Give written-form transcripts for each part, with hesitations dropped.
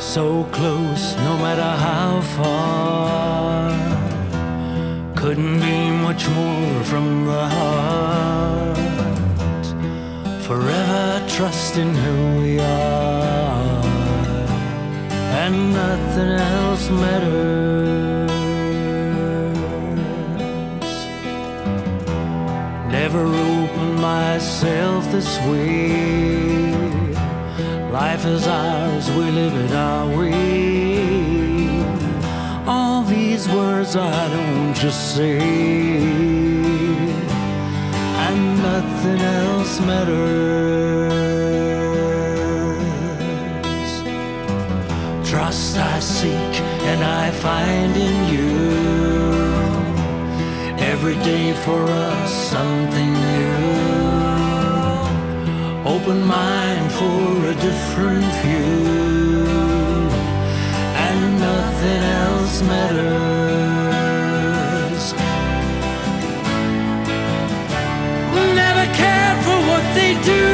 So close, no matter how far. Couldn't be much more from the heart. Forever trusting who we are, and nothing else matters. Never opened myself this way. Life is ours, we live it our way. All these words I don't just say, and nothing else matters. Trust I seek and I find in you. Every day for us something new. Open mind for a different view, and nothing else matters. Never cared for what they do.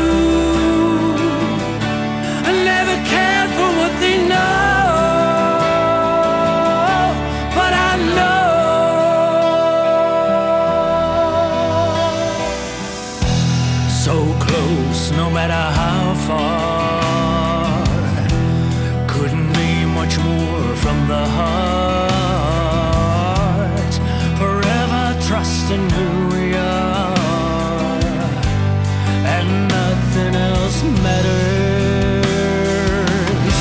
I never cared for what they know. But I know so close, no matter how far. Couldn't be much more from the heart. Forever trusting who we are, and nothing else matters.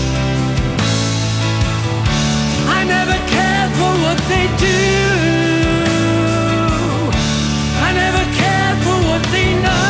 I never cared for what they do. I never cared for what they know.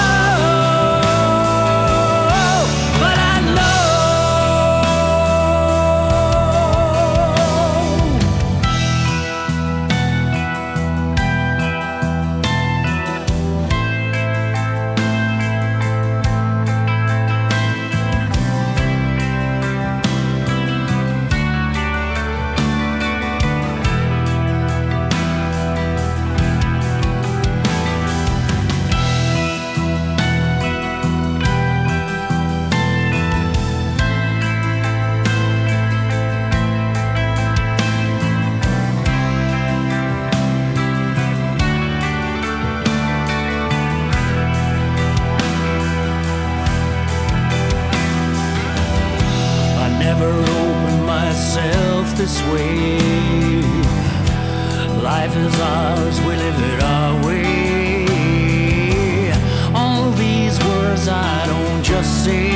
Never opened myself this way. Life is ours, we live it our way. All these words I don't just say,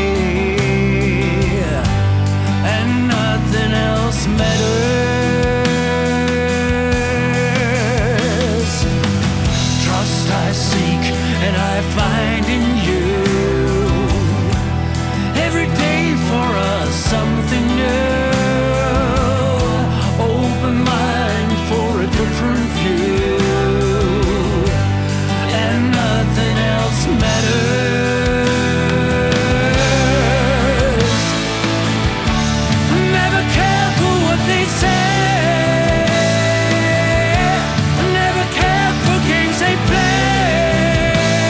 and nothing else matters. Trust I seek and I find in you. Every day for us something new. Open mind for a different view, and nothing else matters. Never care for what they say. Never cared for games they play.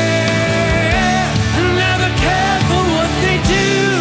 Never cared for what they do.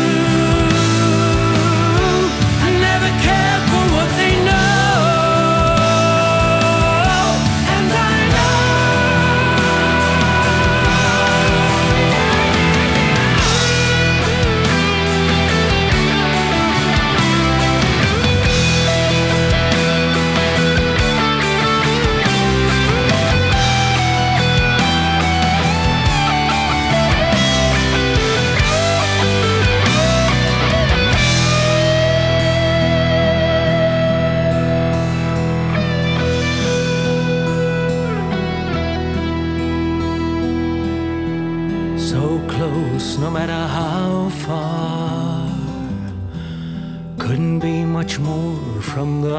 So close, no matter how far. Couldn't be much more from the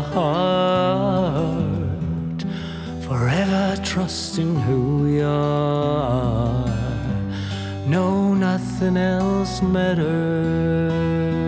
heart. Forever trusting who we are. No, nothing else matters.